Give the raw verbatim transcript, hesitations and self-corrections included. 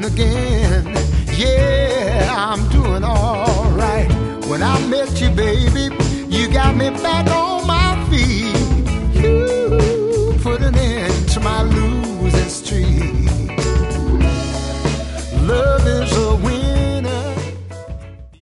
again. Yeah, I'm doing all right. When I met you, baby, you got me back on my feet. You put an end to my losing streak.